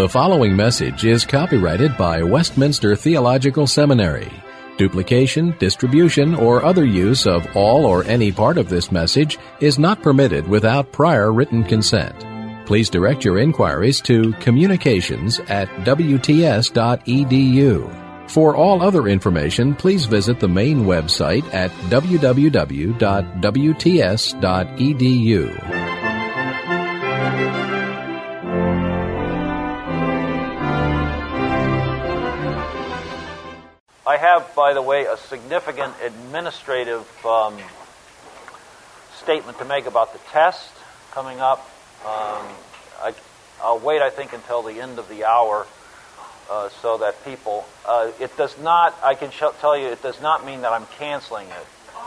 The following message is copyrighted by Westminster Theological Seminary. Duplication, distribution, or other use of all or any part of this message is not permitted without prior written consent. Please direct your inquiries to communications@wts.edu. For all other information, please visit the main website at www.wts.edu. I have, by the way, a significant administrative statement to make about the test coming up. I'll wait, I think, until the end of the hour so that people... it does not, I can tell you, it does not mean that I'm canceling it.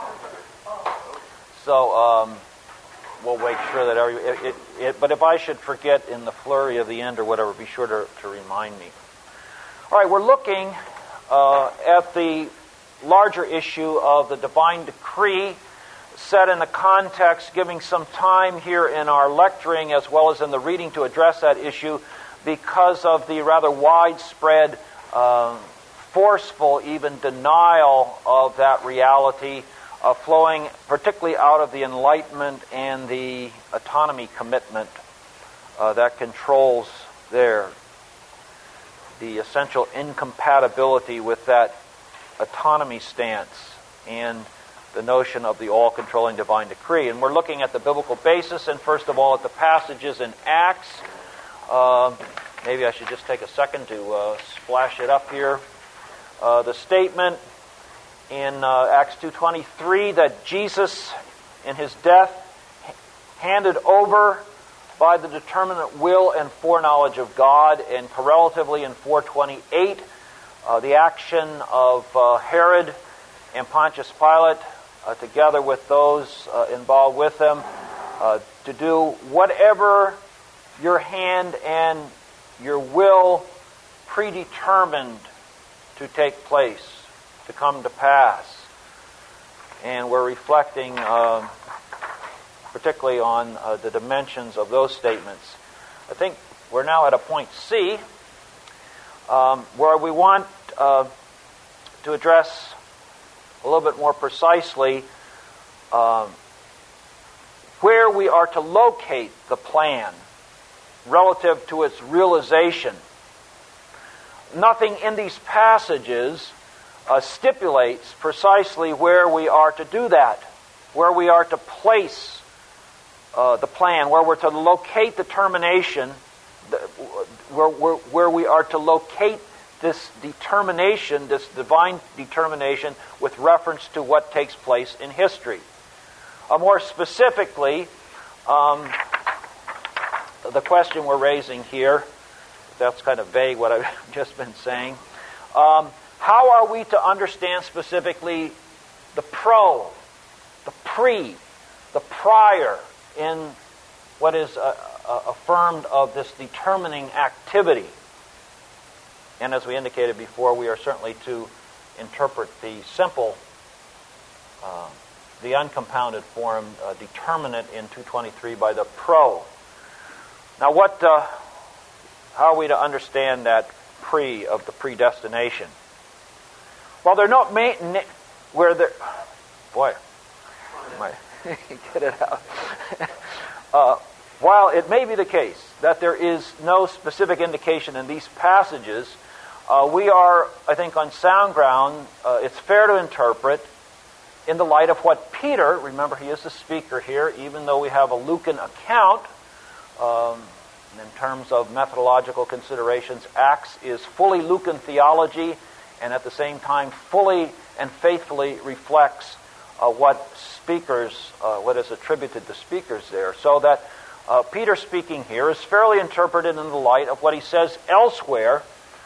So we'll make sure that but if I should forget in the flurry of the end or whatever, be sure to remind me. All right, we're looking at the larger issue of the divine decree, set in the context, giving some time here in our lecturing as well as in the reading to address that issue because of the rather widespread, forceful even denial of that reality, flowing particularly out of the Enlightenment and the autonomy commitment that controls the essential incompatibility with that autonomy stance and the notion of the all-controlling divine decree. And we're looking at the biblical basis, and first of all at the passages in Acts. Maybe I should just take a second to splash it up here. The statement in Acts 2:23 that Jesus, in his death, handed over by the determinate will and foreknowledge of God, and correlatively in 4:28, the action of Herod and Pontius Pilate, together with those involved with them, to do whatever your hand and your will predetermined to take place, to come to pass. And we're reflecting particularly on the dimensions of those statements. I think we're now at a point C, where we want to address a little bit more precisely where we are to locate the plan relative to its realization. Nothing in these passages stipulates precisely where we are to do that, where we are to place the plan, where we're to locate the termination, where we are to locate this determination, this divine determination, with reference to what takes place in history. More specifically, the question we're raising here, that's kind of vague what I've just been saying. How are we to understand specifically the the prior, in what is affirmed of this determining activity? And as we indicated before, we are certainly to interpret the simple, the uncompounded form, determinate in 223 by the pro. Now, how are we to understand that of the predestination? Well, they're not where they're... Boy, get it out. While it may be the case that there is no specific indication in these passages, we are, I think, on sound ground. It's fair to interpret in the light of what Peter, remember he is the speaker here, even though we have a Lucan account, in terms of methodological considerations, Acts is fully Lucan theology, and at the same time fully and faithfully reflects what is attributed to speakers there. So that Peter speaking here is fairly interpreted in the light of what he says elsewhere,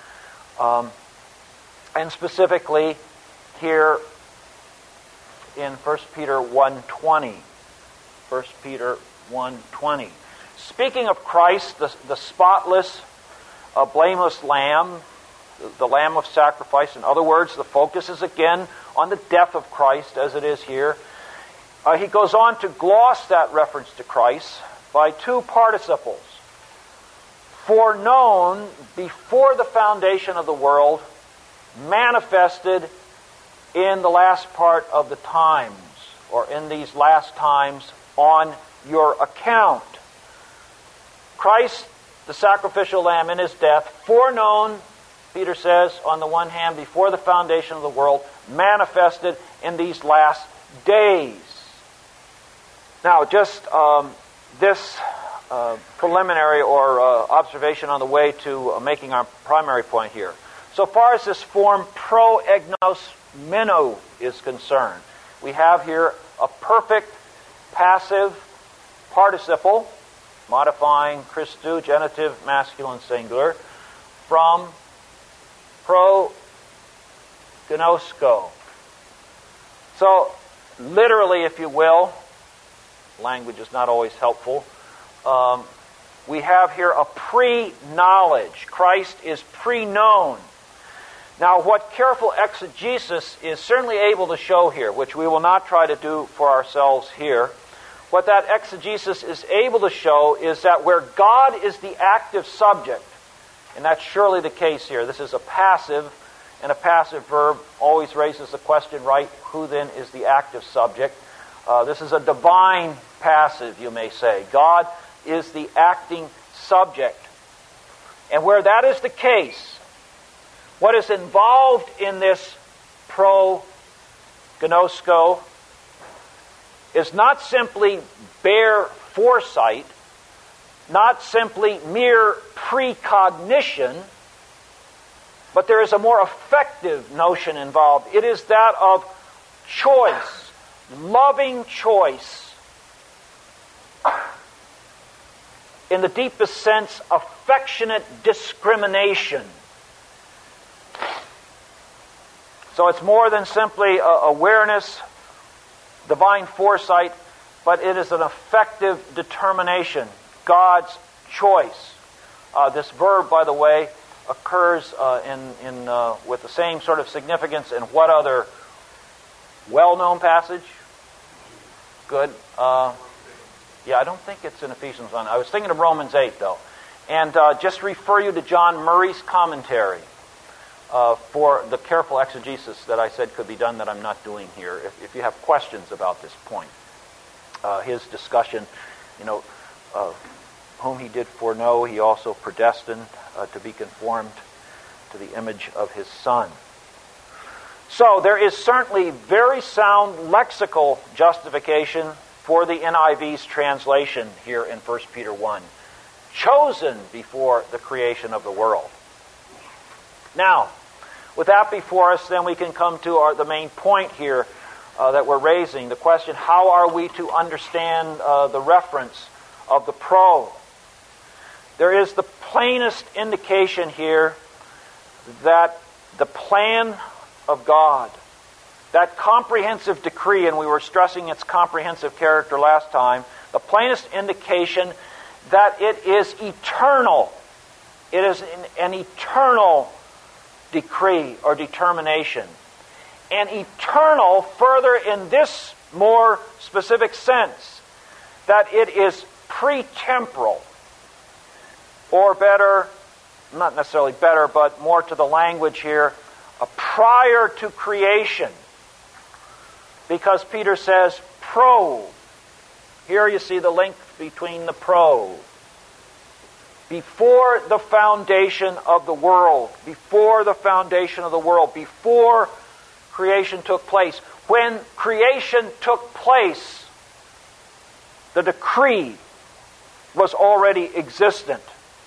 and specifically here in 1 Peter 1:20. 1 Peter 1:20. Speaking of Christ, the spotless, blameless Lamb, the Lamb of sacrifice. In other words, the focus is again on the death of Christ, as it is here. He goes on to gloss that reference to Christ by two participles. foreknown before the foundation of the world, manifested in the last part of the times, or in these last times on your account. Christ, the sacrificial lamb in his death, foreknown, Peter says, on the one hand, before the foundation of the world, manifested in these last days. Now, just this preliminary or observation on the way to making our primary point here. So far as this form proegnosmeno is concerned, we have here a perfect passive participle, modifying Christou, genitive, masculine, singular, from prognosko. So, literally, if you will, language is not always helpful, we have here a pre-knowledge. Christ is pre-known. Now, what careful exegesis is certainly able to show here, which we will not try to do for ourselves here, what that exegesis is able to show is that where God is the active subject, and that's surely the case here, this is a passive, and a passive verb always raises the question, right, who then is the active subject? This is a divine passive, you may say. God is the acting subject. And where that is the case, what is involved in this prognosko is not simply bare foresight, not simply mere precognition, but there is a more effective notion involved. It is that of choice, loving choice. In the deepest sense, affectionate discrimination. So it's more than simply awareness, divine foresight, but it is an effective determination, God's choice. This verb, by the way, occurs with the same sort of significance in what other well-known passage? Good. Yeah, I don't think it's in Ephesians 1. I was thinking of Romans 8, though. And just refer you to John Murray's commentary for the careful exegesis that I said could be done that I'm not doing here. If you have questions about this point. His discussion, whom he did foreknow, he also predestined to be conformed to the image of his Son. So there is certainly very sound lexical justification for the NIV's translation here in 1 Peter 1. Chosen before the creation of the world. Now, with that before us, then we can come to the main point here that we're raising. The question, how are we to understand the reference of the pro? There is the plainest indication here that the plan of God, that comprehensive decree, and we were stressing its comprehensive character last time, the plainest indication that it is eternal. It is an eternal decree or determination. And eternal further in this more specific sense, that it is pretemporal, or better, not necessarily better, but more to the language here, prior to creation. Because Peter says, pro. Here you see the link between the pro. Before the foundation of the world, before the foundation of the world, before creation took place. When creation took place, the decree was already existent.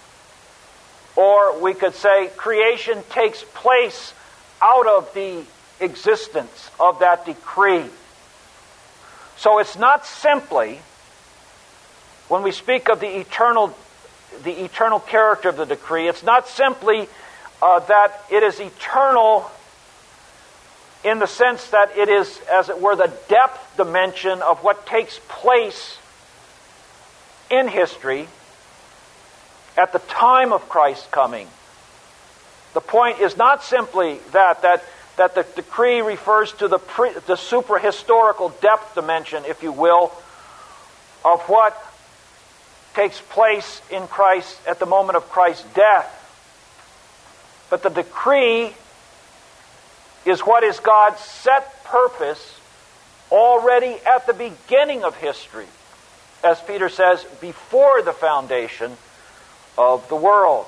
Or we could say creation takes place out of the existence of that decree. So it's not simply, when we speak of the eternal character of the decree, it's not simply that it is eternal in the sense that it is, as it were, the depth dimension of what takes place in history at the time of Christ's coming. The point is not simply that the decree refers to the supra-historical depth dimension, if you will, of what takes place in Christ at the moment of Christ's death. But the decree is what is God's set purpose already at the beginning of history. As Peter says, before the foundation of the world.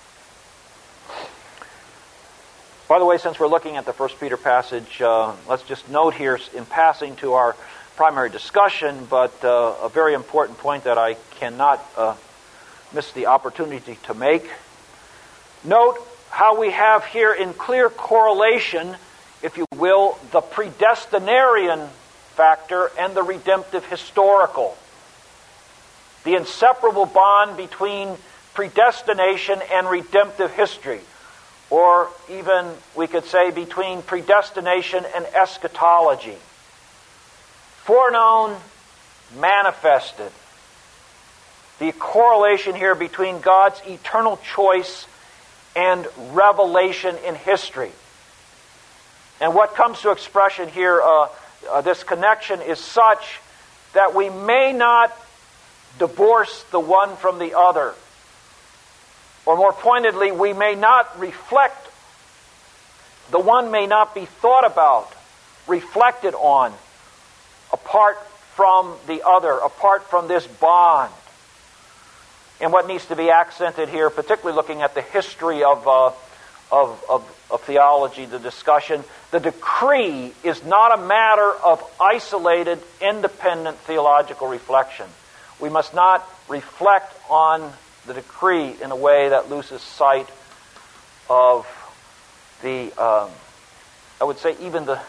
By the way, since we're looking at the 1 Peter passage, let's just note here in passing to our primary discussion, but a very important point that I cannot miss the opportunity to make. Note how we have here in clear correlation, if you will, the predestinarian factor and the redemptive historical. The inseparable bond between predestination and redemptive history. Or even, we could say, between predestination and eschatology. Foreknown, manifested. The correlation here between God's eternal choice and revelation in history. And what comes to expression here, this connection is such that we may not divorce the one from the other. Or more pointedly, we may not reflect, the one may not be thought about, reflected on, apart from the other, apart from this bond. And what needs to be accented here, particularly looking at the history of theology, the discussion, the decree is not a matter of isolated, independent theological reflection. We must not reflect on the decree in a way that loses sight of the, I would say, even the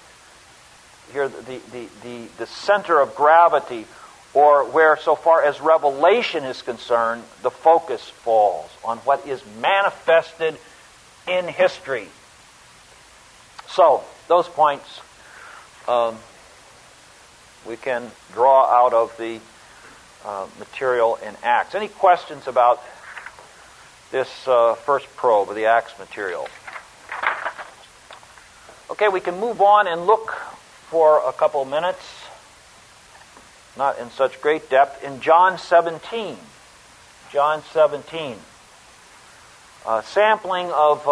center of gravity, or where, so far as revelation is concerned, the focus falls on what is manifested in history. So, those points we can draw out of the material in Acts. Any questions about this first probe of the Acts material? Okay, we can move on and look for a couple of minutes, not in such great depth, in John 17. John 17. Sampling of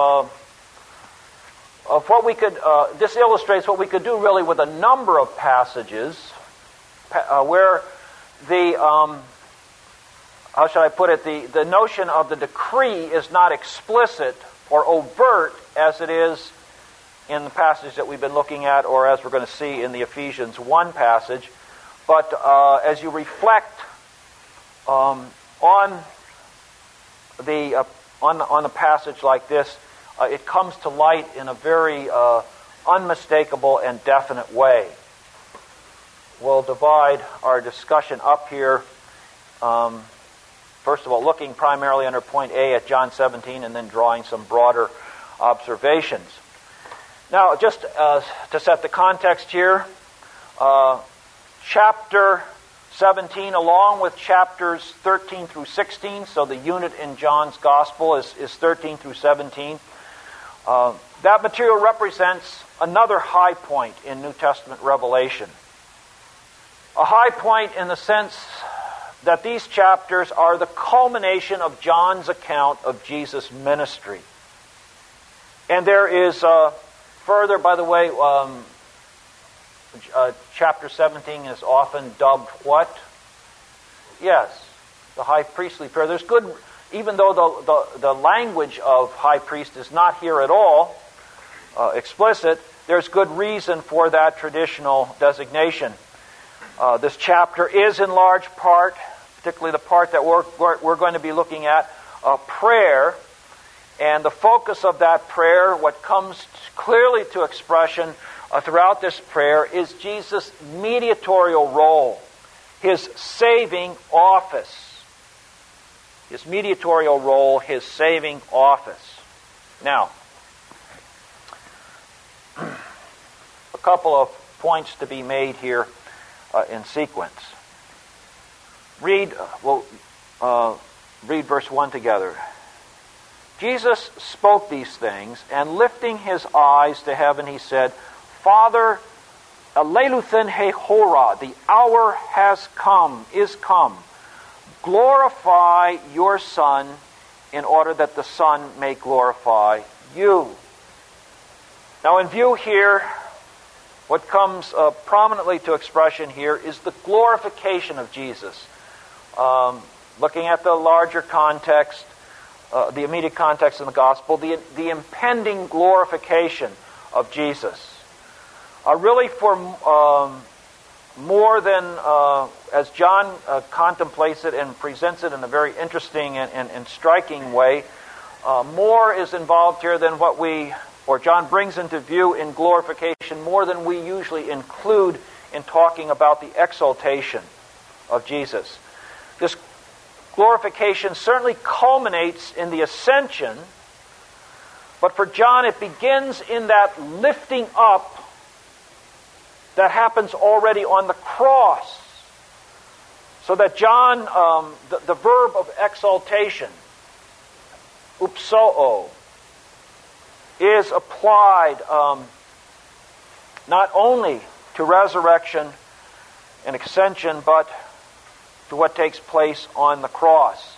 what we could, this illustrates what we could do really with a number of passages where the, how should I put it, the notion of the decree is not explicit or overt as it is in the passage that we've been looking at, or as we're going to see in the Ephesians 1 passage. But as you reflect on a passage like this, it comes to light in a very unmistakable and definite way. We'll divide our discussion up here. First of all, looking primarily under point A at John 17, and then drawing some broader observations. Now, just to set the context here, chapter 17, along with chapters 13 through 16, so the unit in John's Gospel is 13 through 17. That material represents another high point in New Testament revelation. A high point in the sense that these chapters are the culmination of John's account of Jesus' ministry. And there is further, by the way, chapter 17 is often dubbed what? Yes, the high priestly prayer. There's good, even though the language of high priest is not here at all explicit, there's good reason for that traditional designation. This chapter is in large part, particularly the part that we're going to be looking at, prayer. And the focus of that prayer, what comes clearly to expression throughout this prayer, is Jesus' mediatorial role, his saving office. His mediatorial role, his saving office. Now, a couple of points to be made here in sequence. Read verse 1 together. Jesus spoke these things, and lifting his eyes to heaven, he said, Father, Eleluthen he hora, the hour has come, is come. glorify your Son in order that the Son may glorify you. Now in view here, what comes prominently to expression here is the glorification of Jesus. Looking at the larger context, the immediate context in the gospel, the impending glorification of Jesus. Really for more than, as John contemplates it and presents it in a very interesting and striking way, more is involved here than or John brings into view in glorification, more than we usually include in talking about the exaltation of Jesus. This glorification certainly culminates in the ascension, but for John it begins in that lifting up that happens already on the cross. So that John, the verb of exaltation, upsoo, is applied not only to resurrection and ascension, but to what takes place on the cross.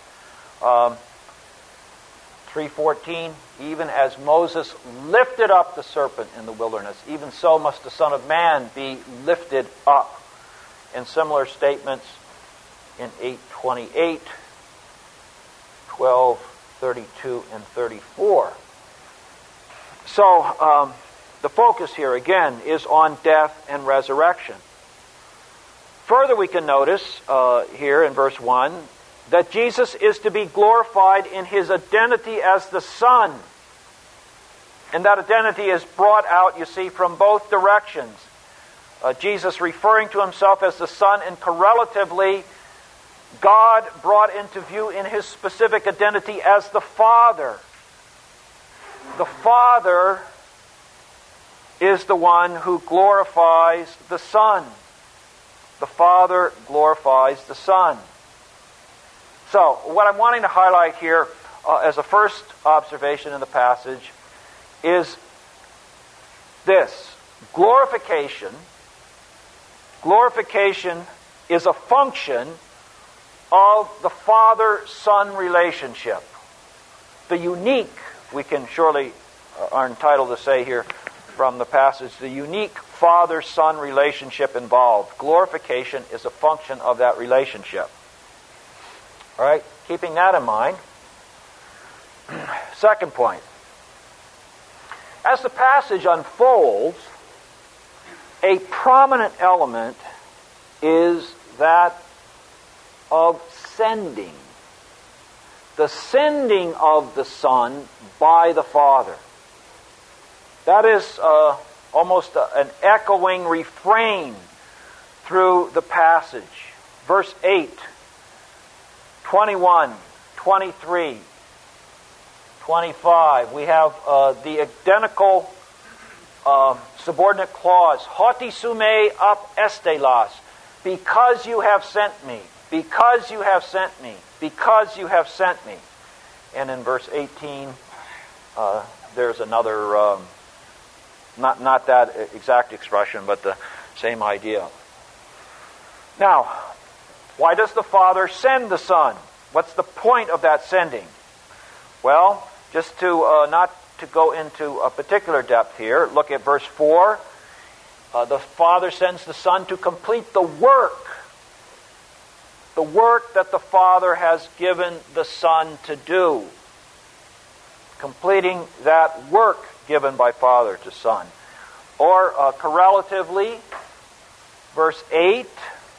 3:14, even as Moses lifted up the serpent in the wilderness, even so must the Son of Man be lifted up. And similar statements in 8:28, 12:32, and 34. So, the focus here, again, is on death and resurrection. Further, we can notice here in verse 1 that Jesus is to be glorified in His identity as the Son. And that identity is brought out, you see, from both directions. Jesus referring to Himself as the Son, and correlatively, God brought into view in His specific identity as the Father. The Father is the one who glorifies the Son. The Father glorifies the Son. So, what I'm wanting to highlight here as a first observation in the passage is this. Glorification is a function of the Father-Son relationship. The unique, we can surely are entitled to say here from the passage, the unique Father-Son relationship involved. Glorification is a function of that relationship. All right, keeping that in mind. Second point. As the passage unfolds, a prominent element is that of sending. The sending of the Son by the Father. That is almost an echoing refrain through the passage. Verse 8, 21, 23, 25. We have the identical subordinate clause. Hoti sume ap estelas. Because you have sent me. Because you have sent me. Because you have sent me. And in verse 18, there's another, not that exact expression, but the same idea. Now, why does the Father send the Son? What's the point of that sending? Well, just to not to go into a particular depth here, look at verse 4. The Father sends the Son to complete the work that the Father has given the Son to do. Completing that work given by Father to Son. Or correlatively, verse 8,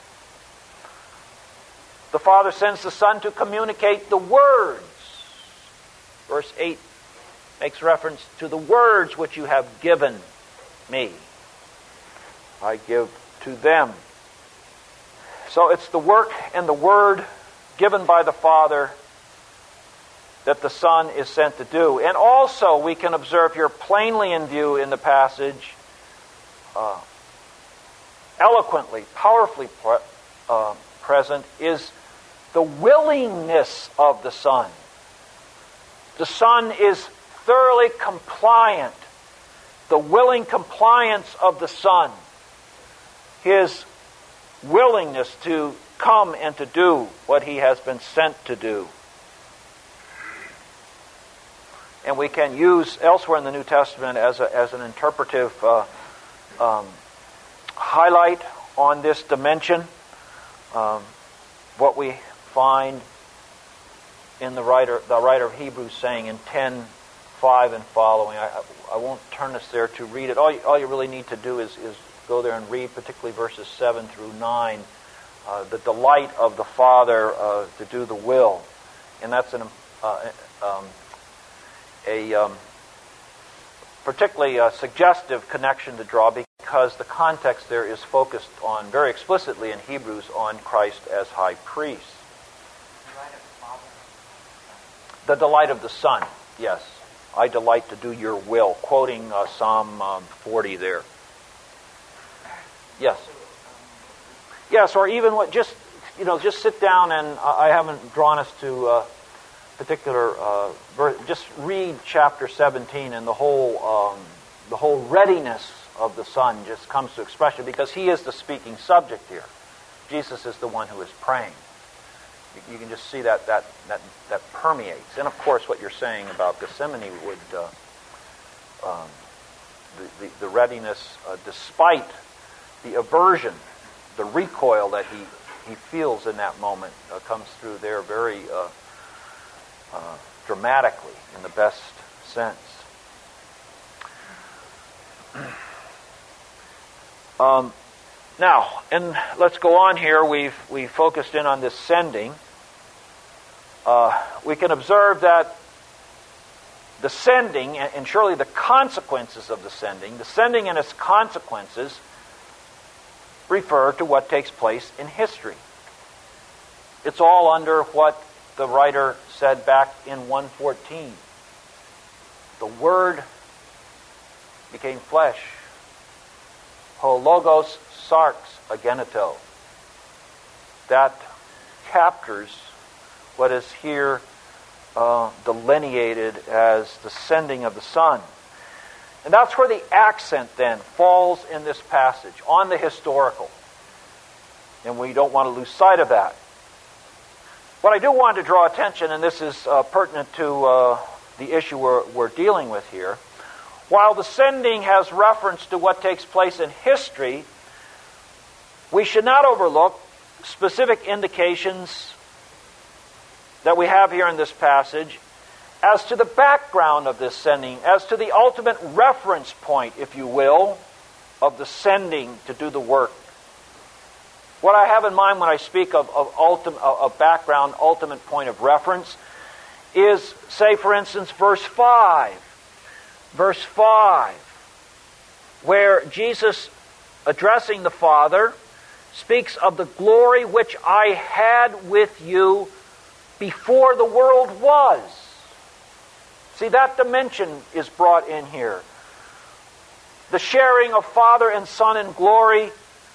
the Father sends the Son to communicate the words. Verse 8 makes reference to the words which you have given me. I give to them. So it's the work and the word given by the Father that the Son is sent to do. And also we can observe here plainly in view in the passage, eloquently, powerfully present, is the willingness of the Son. The Son is thoroughly compliant. The willing compliance of the Son. His willingness to come and to do what he has been sent to do. And we can use elsewhere in the New Testament as an interpretive highlight on this dimension what we find in the writer of Hebrews saying in 10:5 and following. I won't turn us there to read it. All you really need to do is go there and read, particularly verses 7 through 9, the delight of the Father to do the will. And that's a particularly suggestive connection to draw, because the context there is focused on, very explicitly in Hebrews, on Christ as high priest. The delight of the Son, yes. I delight to do your will, quoting Psalm 40 there. Yes. Yes, or even just sit down and I haven't drawn us to particular verse. Just read chapter 17, and the whole readiness of the Son just comes to expression, because he is the speaking subject here. Jesus is the one who is praying. You can just see that permeates. And of course, what you're saying about Gethsemane would the readiness, despite the aversion, the recoil that he feels in that moment, comes through there very dramatically, in the best sense. Now, and let's go on here. We've focused in on this sending. We can observe that the sending, and surely the consequences of the sending and its consequences refer to what takes place in history. It's all under what the writer said back in 1:14. The Word became flesh. Ho logos sarx ageneto. That captures what is here delineated as the sending of the Son. And that's where the accent then falls in this passage, on the historical. And we don't want to lose sight of that. What I do want to draw attention, and this is pertinent to the issue we're dealing with here, while the sending has reference to what takes place in history, we should not overlook specific indications that we have here in this passage as to the background of this sending, as to the ultimate reference point, if you will, of the sending to do the work. What I have in mind when I speak of background, ultimate point of reference, is, say, for instance, verse 5. Verse 5, where Jesus, addressing the Father, speaks of the glory which I had with you before the world was. See, that dimension is brought in here. The sharing of Father and Son in glory,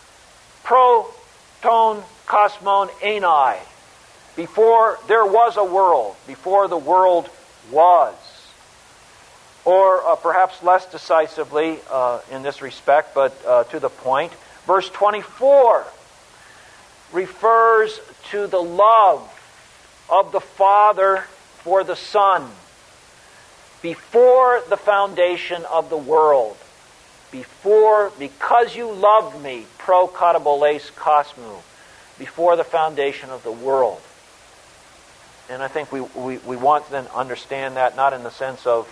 proton kosmon enai, before there was a world, before the world was. Or perhaps less decisively in this respect, but to the point, verse 24 refers to the love of the Father for the Son before the foundation of the world. Because you loved me, pro kataboles kosmu, before the foundation of the world. And I think we want to then understand that not in the sense of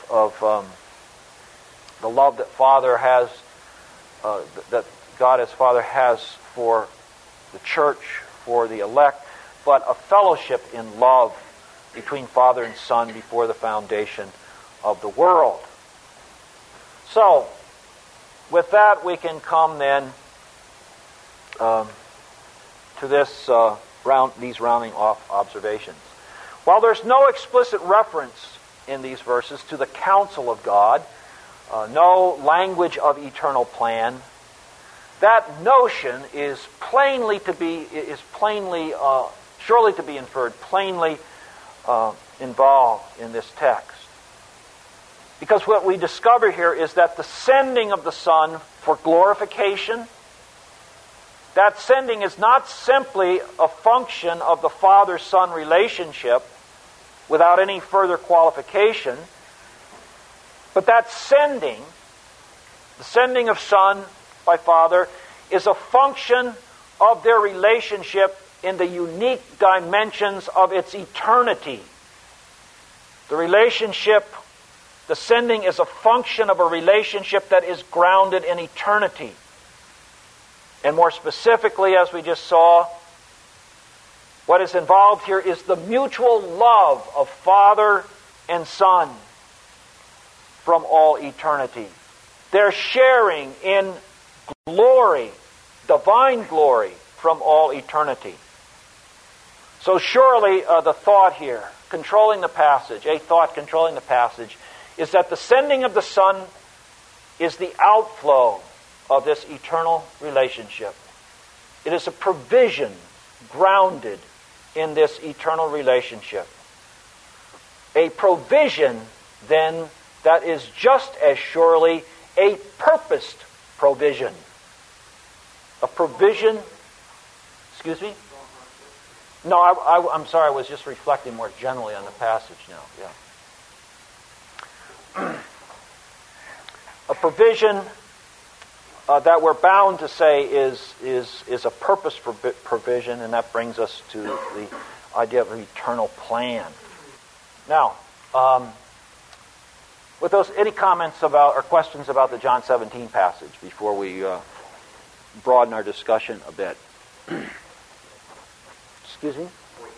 the love that Father has, that God as Father has for the church, for the elect, but a fellowship in love between Father and Son before the foundation of the world. So, with that we can come then to these rounding off observations. While there's no explicit reference in these verses to the counsel of God, no language of eternal plan, that notion is surely to be inferred, plainly involved in this text. Because what we discover here is that the sending of the Son for glorification that sending is not simply a function of the Father-Son relationship without any further qualification, but that sending, the sending of Son by Father, is a function of their relationship in the unique dimensions of its eternity. The relationship, the sending is a function of a relationship that is grounded in eternity. And more specifically, as we just saw, what is involved here is the mutual love of Father and Son from all eternity. They're sharing in glory, divine glory, from all eternity. So surely the thought here, controlling the passage, a thought controlling the passage, is that the sending of the Son is the outflow of this eternal relationship. It is a provision grounded in this eternal relationship. A provision, then, that is just as surely a purposed provision. A provision, excuse me? No, I'm sorry, I was just reflecting more generally on the passage now. Yeah. A provision that we're bound to say is a purpose for provision, and that brings us to the idea of an eternal plan. Now, with those, any comments about or questions about the John 17 passage before we broaden our discussion a bit? Excuse me?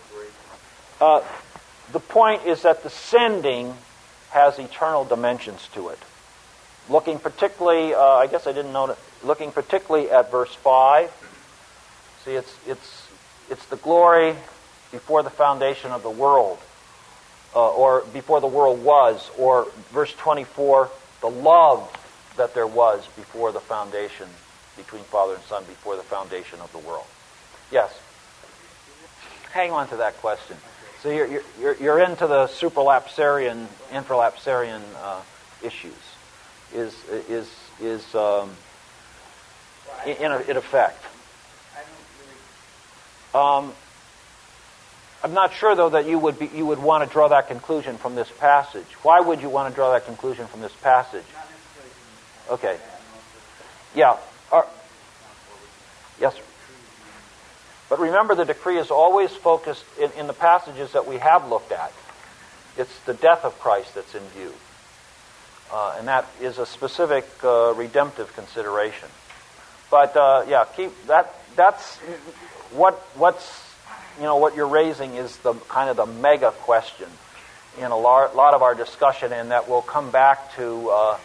The point is that the sending has eternal dimensions to it. Looking particularly, I guess I didn't note it, looking particularly at verse 5. See, it's the glory before the foundation of the world, or before the world was, or verse 24, the love that there was before the foundation, between Father and Son, before the foundation of the world. Yes? Hang on to that question. So you're into the supralapsarian, infralapsarian issues. In effect. I'm not sure though that you would want to draw that conclusion from this passage. Why would you want to draw that conclusion from this passage? Okay. Yeah. Yes, sir. But remember, the decree is always focused in the passages that we have looked at. It's the death of Christ that's in view. And that is a specific redemptive consideration. But keep that. That's what you're raising is the kind of the mega question in a lot of our discussion, and that we'll come back to.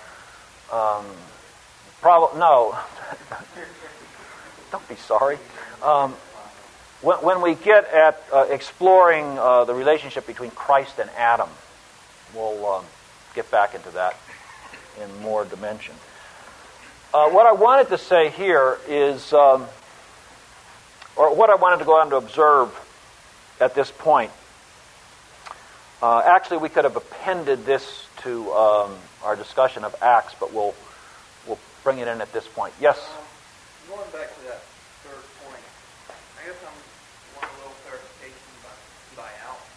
No, don't be sorry. When we get at exploring the relationship between Christ and Adam, we'll get back into that in more dimension. What I wanted to say here is, or what I wanted to go on to observe at this point, actually we could have appended this to our discussion of Acts, but we'll bring it in at this point. Yes? Going back to that third point, I guess I want a little clarification by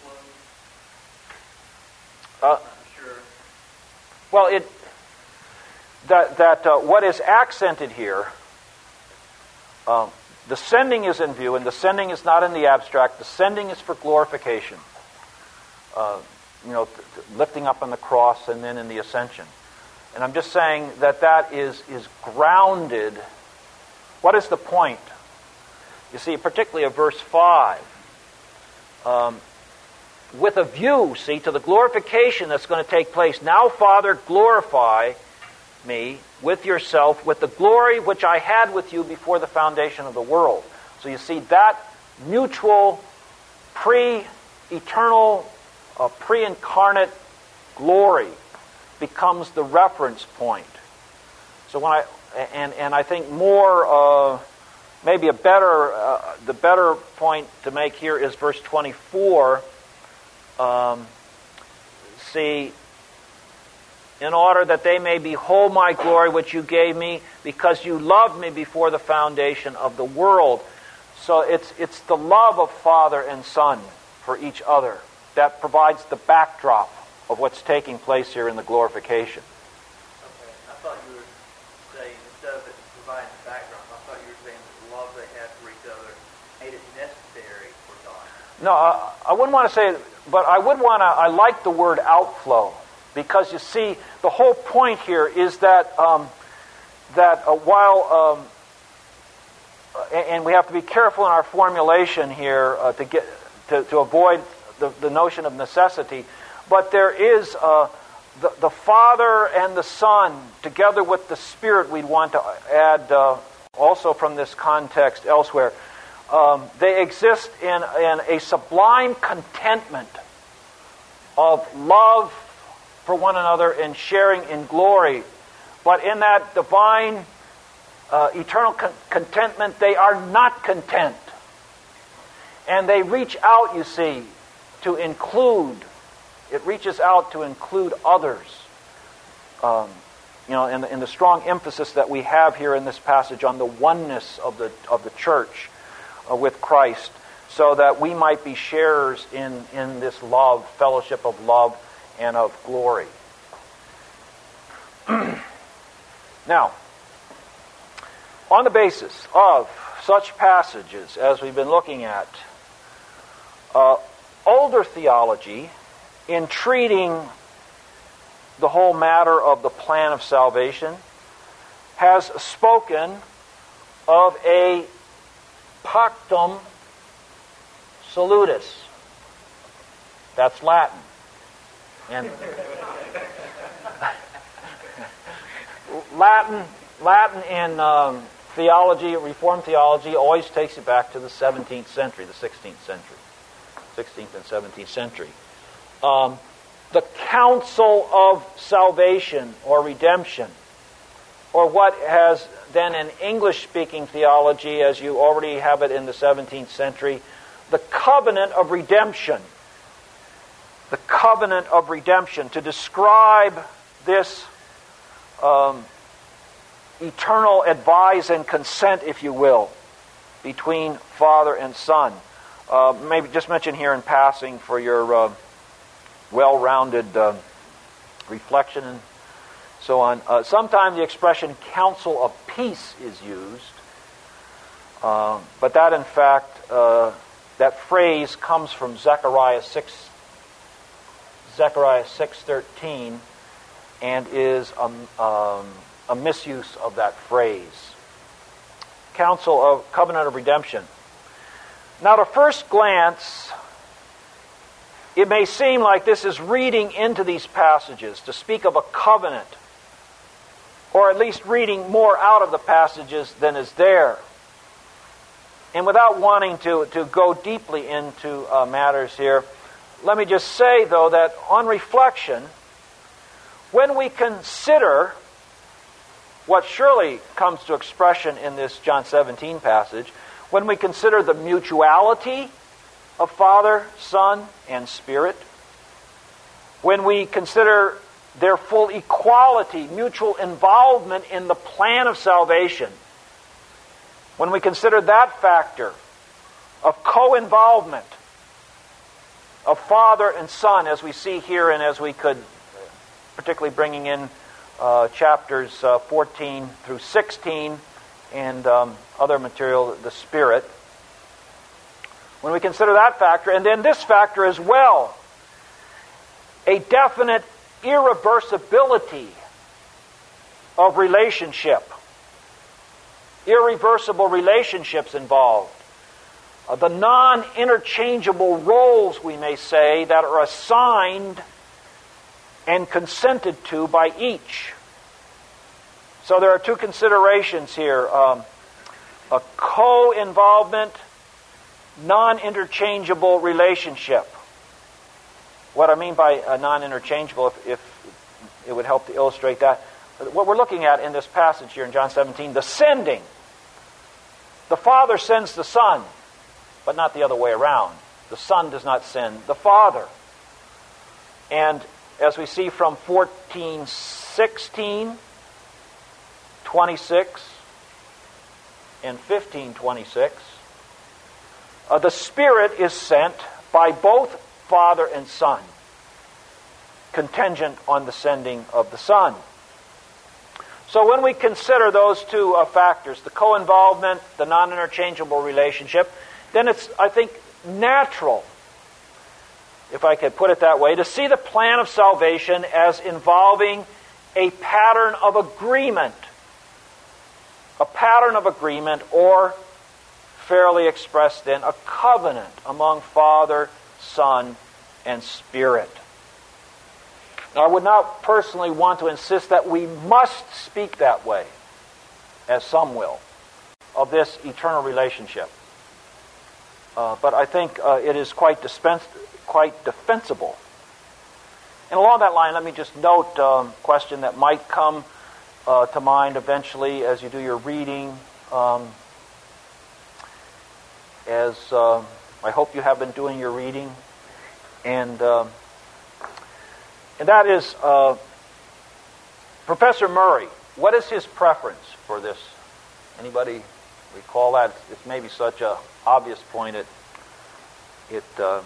outflow. I'm sure. Well, what is accented here, the sending is in view, and the sending is not in the abstract. The sending is for glorification. Lifting up on the cross and then in the ascension. And I'm just saying that is grounded. What is the point? You see, particularly of verse 5. With a view, to the glorification that's going to take place. Now, Father, glorify me with yourself, with the glory which I had with you before the foundation of the world. So you see, that mutual, pre-eternal, pre-incarnate glory becomes the reference point. So when I think more, maybe the better point to make here is verse 24. in order that they may behold my glory which you gave me, because you loved me before the foundation of the world. So it's the love of Father and Son for each other that provides the backdrop of what's taking place here in the glorification. Okay, I thought you were saying, instead of it providing the backdrop, I thought you were saying that the love they had for each other made it necessary for God. No, I wouldn't want to say, but I like the word outflow, because you see, the whole point here is that while, and we have to be careful in our formulation here to avoid the notion of necessity, but there is the Father and the Son, together with the Spirit, we'd want to add also from this context elsewhere. They exist in a sublime contentment of love for one another and sharing in glory. But in that divine, eternal contentment, they are not content. And they reach out, you see, to include. It reaches out to include others. In the strong emphasis that we have here in this passage on the oneness of the church with Christ, so that we might be sharers in this love, fellowship of love and of glory. Now, on the basis of such passages as we've been looking at, older theology, in treating the whole matter of the plan of salvation, has spoken of a pactum salutis. That's Latin. And Latin in theology, Reformed theology, always takes you back to the 17th century, the 16th century, 16th and 17th century. The counsel of salvation or redemption, or what has then in English-speaking theology, as you already have it in the 17th century, the covenant of redemption. The covenant of redemption, to describe this eternal advise and consent, if you will, between Father and Son. Maybe just mention here in passing for your well-rounded reflection and so on. Sometimes the expression counsel of peace is used, but that in fact, that phrase comes from Zechariah 6:13, and is a misuse of that phrase. Counsel of covenant of redemption. Now, at a first glance, it may seem like this is reading into these passages to speak of a covenant, or at least reading more out of the passages than is there. And without wanting to go deeply into matters here, let me just say, though, that on reflection, when we consider what surely comes to expression in this John 17 passage, when we consider the mutuality of Father, Son, and Spirit, when we consider their full equality, mutual involvement in the plan of salvation, when we consider that factor of co-involvement of Father and Son, as we see here, and as we could, particularly bringing in chapters 14 through 16 and other material, the Spirit. When we consider that factor, and then this factor as well, a definite irreversibility of relationship, irreversible relationships involved, the non-interchangeable roles, we may say, that are assigned and consented to by each. So there are two considerations here. A co-involvement, non-interchangeable relationship. What I mean by non-interchangeable, if it would help to illustrate that, what we're looking at in this passage here in John 17, the sending. The Father sends the Son, but not the other way around. The Son does not send the Father. And as we see from 14:16, 26, and 15:26, the Spirit is sent by both Father and Son, contingent on the sending of the Son. So when we consider those two factors, the co-involvement, the non-interchangeable relationship, then it's, I think, natural, if I could put it that way, to see the plan of salvation as involving a pattern of agreement. A pattern of agreement, or fairly expressed then, a covenant among Father, Son, and Spirit. Now, I would not personally want to insist that we must speak that way, as some will, of this eternal relationship. But I think it is quite defensible. And along that line, let me just note a question that might come to mind eventually as you do your reading. As I hope you have been doing your reading. And that is Professor Murray. What is his preference for this? Anybody recall that? It's maybe such an obvious point it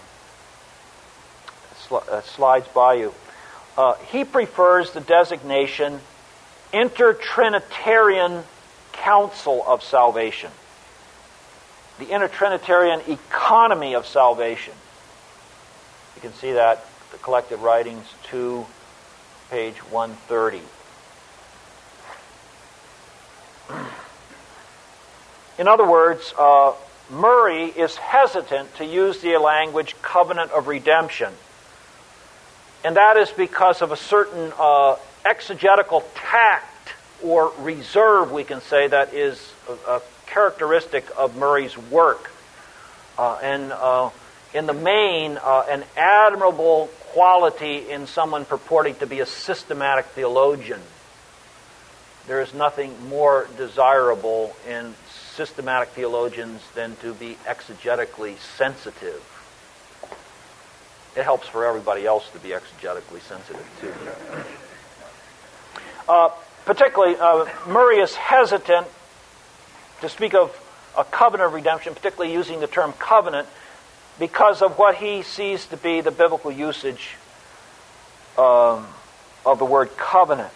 slides by you. He prefers the designation Intertrinitarian Council of Salvation. The Intertrinitarian Economy of Salvation. You can see that, the Collected Writings 2, page 130. In other words, Murray is hesitant to use the language covenant of redemption. And that is because of a certain exegetical tact or reserve, we can say, that is a characteristic of Murray's work. And in the main, an admirable quality in someone purporting to be a systematic theologian. There is nothing more desirable in systematic theologians than to be exegetically sensitive. It helps for everybody else to be exegetically sensitive too. Particularly, Murray is hesitant to speak of a covenant of redemption, particularly using the term covenant, because of what he sees to be the biblical usage of the word covenant.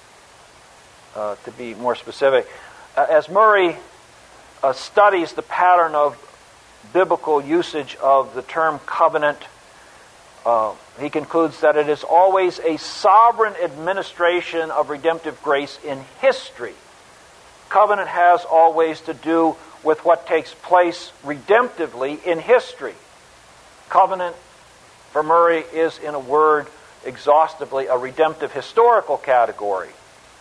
To be more specific, as Murray studies the pattern of biblical usage of the term covenant, he concludes that it is always a sovereign administration of redemptive grace in history. Covenant has always to do with what takes place redemptively in history. Covenant, for Murray, is, in a word, exhaustively a redemptive historical category.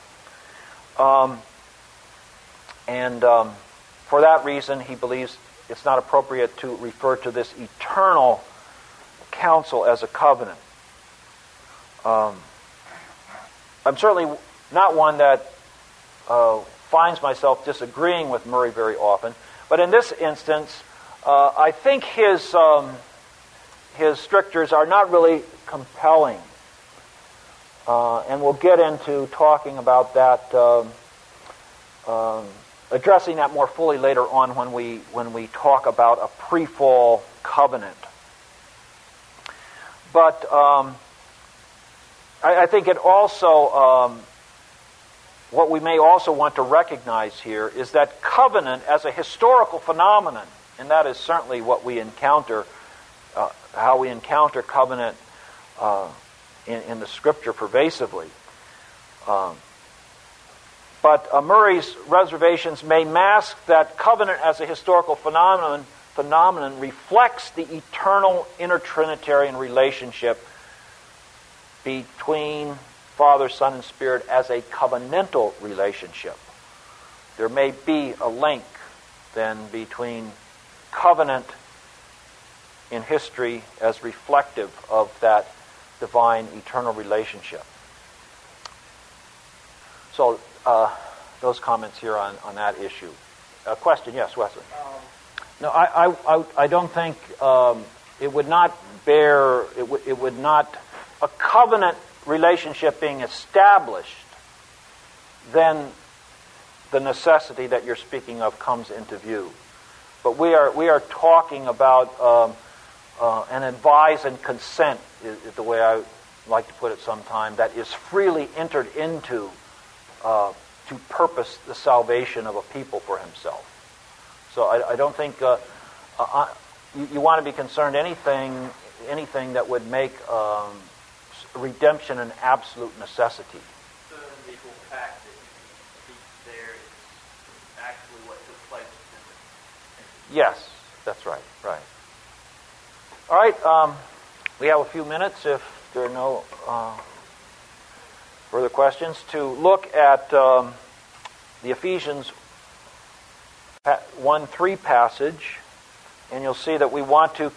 For that reason, he believes it's not appropriate to refer to this eternal counsel as a covenant. I'm certainly not one that finds myself disagreeing with Murray very often, but in this instance, I think his strictures are not really compelling. And we'll get into talking about that, addressing that more fully later on when we talk about a pre-fall covenant. But I think it also, what we may also want to recognize here is that covenant as a historical phenomenon, and that is certainly what we encounter, how we encounter covenant in the Scripture pervasively. But Murray's reservations may mask that covenant as a historical phenomenon reflects the eternal intertrinitarian relationship between Father, Son, and Spirit as a covenantal relationship. There may be a link, then, between covenant in history as reflective of that divine eternal relationship. So, those comments here on that issue. Question, yes, Wesley. No, I don't think it would not bear. It would not. A covenant relationship being established, then the necessity that you're speaking of comes into view. But we are talking about an advise and consent, is the way I like to put it sometime, that is freely entered into to purpose the salvation of a people for himself. So I don't think you want to be concerned anything that would make redemption an absolute necessity. So the equal fact that you speak there is actually what took place in the... Yes, that's right. Right. All right. We have a few minutes, if there are no further questions, to look at the Ephesians 1:3 passage, and you'll see that we want to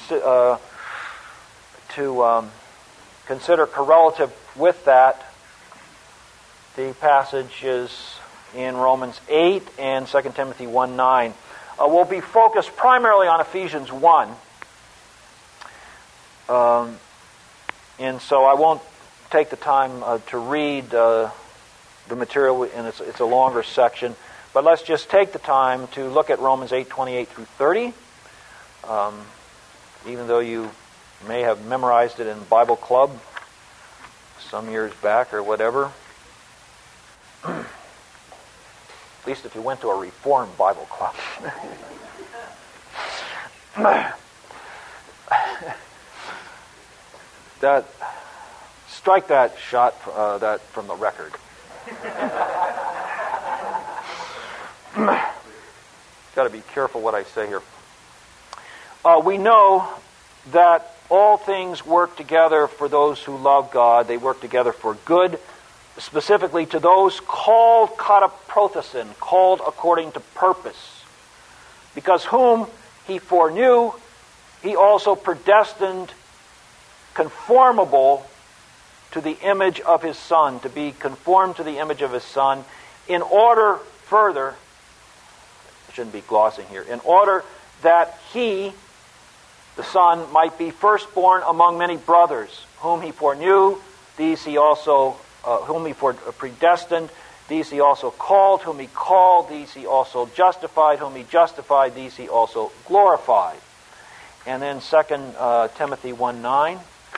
consider correlative with that the passages in Romans 8 and 2 Timothy 1:9. We'll be focused primarily on Ephesians 1. And so I won't take the time to read the material, and it's a longer section. But let's just take the time to look at Romans 8:28 through 30. Even though you may have memorized it in Bible Club some years back or whatever. At least if you went to a Reformed Bible Club. Strike that shot that from the record. Got to be careful what I say here. We know that all things work together for those who love God. They work together for good, specifically to those called kataprothesin, called according to purpose. Because whom he foreknew, he also predestined conformable to the image of his Son, to be conformed to the image of his Son, in order further, I shouldn't be glossing here, in order that he, the Son, might be firstborn among many brothers. Whom he foreknew, these he also, whom he predestined, these he also called. Whom he called, these he also justified. Whom he justified, these he also glorified. And then 2 Timothy 1:9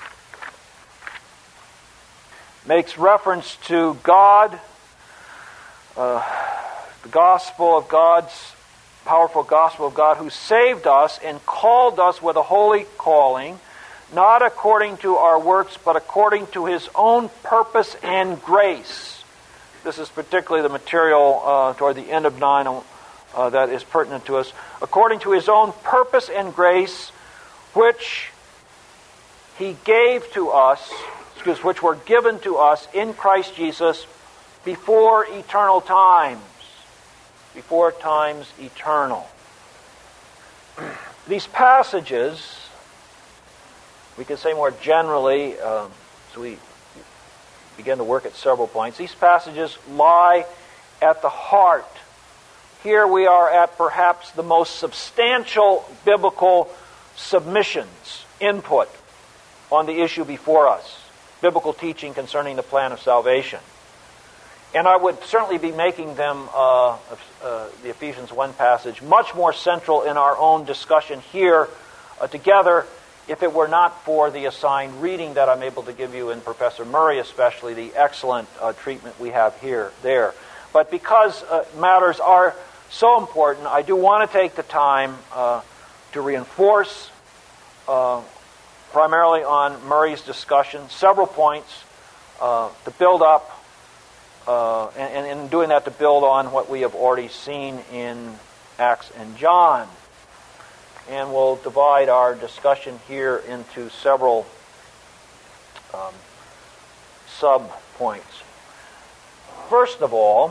makes reference to God, the gospel of God's powerful gospel of God, who saved us and called us with a holy calling, not according to our works, but according to his own purpose and grace. This is particularly the material toward the end of 9 that is pertinent to us. According to his own purpose and grace, which he gave to us, which were given to us in Christ Jesus before eternal times. Before times eternal. These passages, we could say more generally, so we begin to work at several points. These passages lie at the heart. Here we are at perhaps the most substantial biblical submissions, input on the issue before us. Biblical teaching concerning the plan of salvation. And I would certainly be making them, the Ephesians 1 passage, much more central in our own discussion here together if it were not for the assigned reading that I'm able to give you, and Professor Murray especially, the excellent treatment we have there. But because matters are so important, I do want to take the time to reinforce primarily on Murray's discussion, several points to build up, and in doing that to build on what we have already seen in Acts and John. And we'll divide our discussion here into several sub-points. First of all,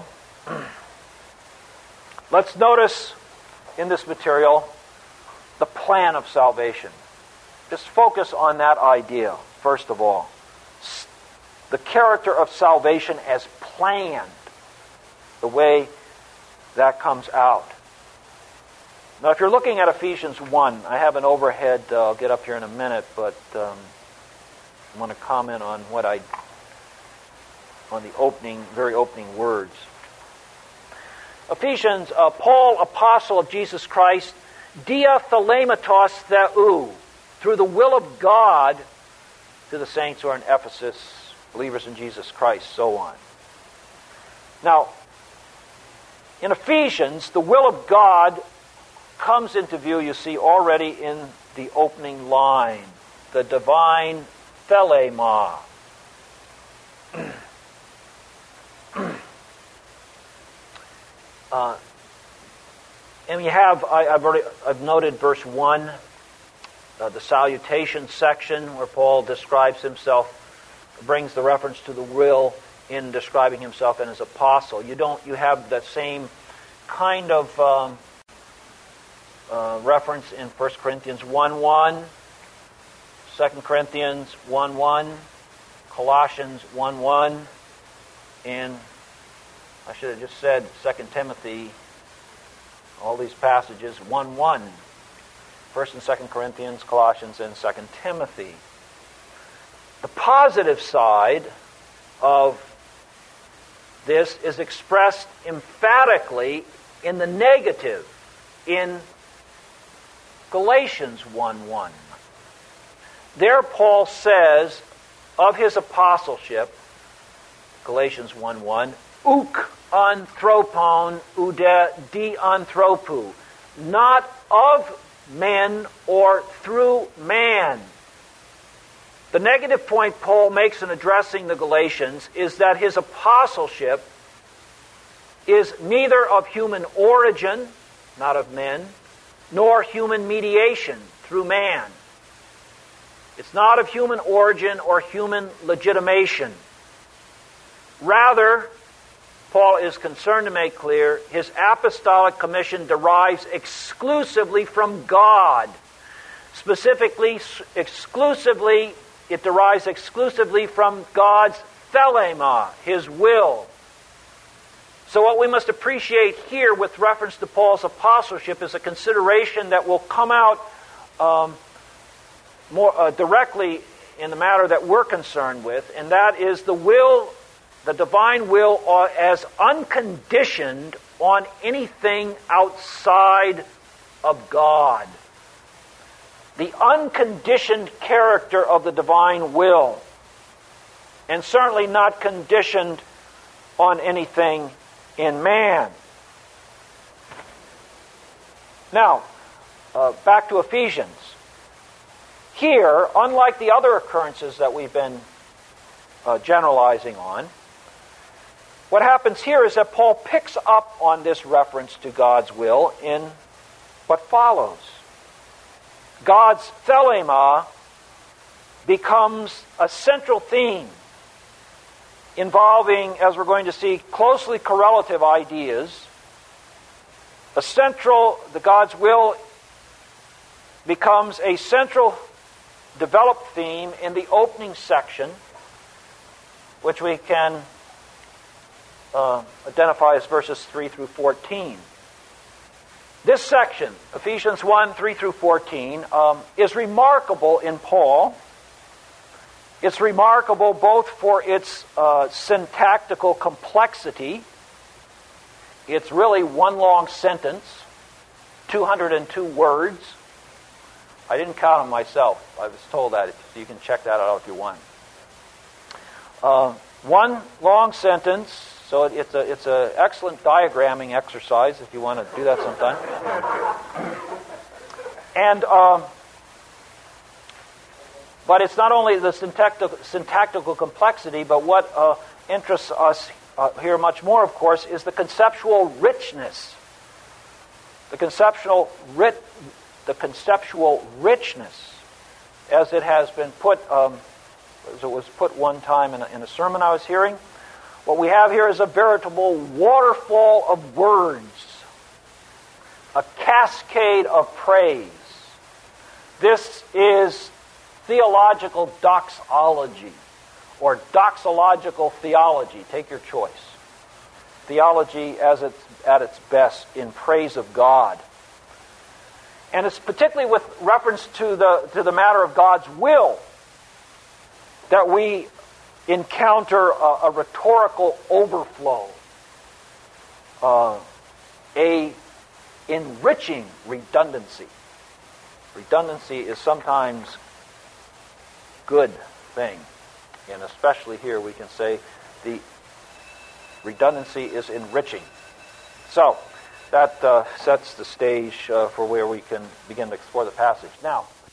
let's notice in this material the plan of salvation. Just focus on that idea, first of all. The character of salvation as planned, the way that comes out. Now, if you're looking at Ephesians 1, I have an overhead, I'll get up here in a minute, but I want to comment on what I on the very opening words. Ephesians, Paul, apostle of Jesus Christ, dia thelematos theou, through the will of God, to the saints who are in Ephesus, believers in Jesus Christ, so on. Now, in Ephesians, the will of God comes into view, you see, already in the opening line, the divine thelema. And you have, I've noted verse 1, the salutation section, where Paul describes himself, brings the reference to the will in describing himself and as apostle. You have that same kind of reference in 1 Corinthians 1:1, 2 Corinthians 1:1, Colossians 1:1, and I should have just said 2 Timothy, all these passages, 1:1. 1 and 2 Corinthians, Colossians, and 2 Timothy. The positive side of this is expressed emphatically in the negative in Galatians 1:1. There Paul says of his apostleship, Galatians 1:1, uk anthropon oude di anthropou, not of men or through man. The negative point Paul makes in addressing the Galatians is that his apostleship is neither of human origin, not of men, nor human mediation through man. It's not of human origin or human legitimation. Rather, Paul is concerned to make clear, his apostolic commission derives exclusively from God. Specifically, it derives exclusively from God's thelema, His will. So what we must appreciate here with reference to Paul's apostleship is a consideration that will come out more directly in the matter that we're concerned with, and that is the will, the divine will, as unconditioned on anything outside of God. The unconditioned character of the divine will, and certainly not conditioned on anything in man. Now, back to Ephesians. Here, unlike the other occurrences that we've been generalizing on, what happens here is that Paul picks up on this reference to God's will in what follows. God's thelema becomes a central theme involving, as we're going to see, closely correlative ideas. God's will becomes a central developed theme in the opening section, which we can identify as verses 3 through 14. This section, Ephesians 1, 3 through 14, is remarkable in Paul. It's remarkable both for its syntactical complexity. It's really one long sentence, 202 words. I didn't count them myself. I was told that, so you can check that out if you want. One long sentence, so it's an excellent diagramming exercise if you want to do that sometime. And but it's not only the syntactical complexity, but what interests us here much more, of course, is the conceptual richness. The conceptual richness, as it has been put, as it was put one time in a sermon I was hearing. What we have here is a veritable waterfall of words, a cascade of praise. This is theological doxology, or doxological theology. Take your choice. Theology as it's at its best in praise of God. And it's particularly with reference to the matter of God's will that we encounter a rhetorical overflow, a enriching redundancy. Redundancy is sometimes good thing, and especially here we can say the redundancy is enriching. So that sets the stage for where we can begin to explore the passage. Now,